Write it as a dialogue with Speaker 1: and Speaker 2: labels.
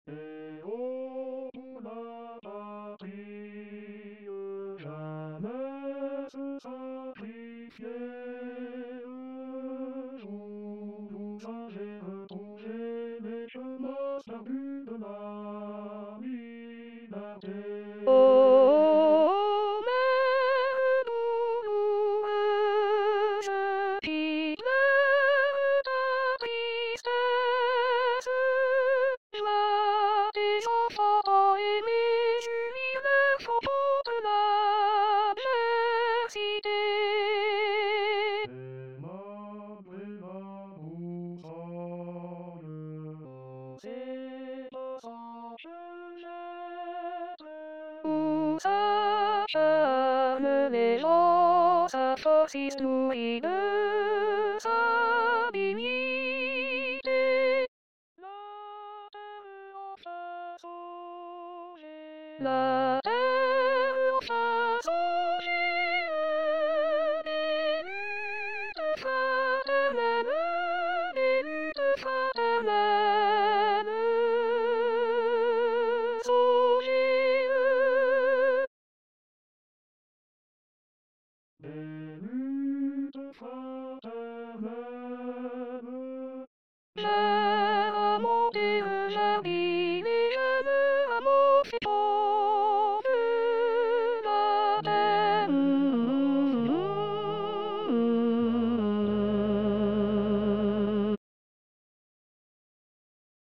Speaker 1: Et oh, pour la patrie, jamais se sacrifier. Jour où j'ai retrouvé mes chemins perdus de la liberté.
Speaker 2: Oh, mère douloureuse, qui pleure ta tristesse, joie des enfants aimés, sur le faubourg de l'adversité.
Speaker 1: Aimable et la boussole, c'est passage jette.
Speaker 2: Où s'acharnent les gens, sa force nourrie de sa dignité.
Speaker 1: La terre enfin saugée,
Speaker 2: La terre enfin songée, des luttes fraternelles, des luttes fraternelles, songées.
Speaker 1: des luttes fraternelles.
Speaker 2: Cher amour des jardins, les jeunes amours fait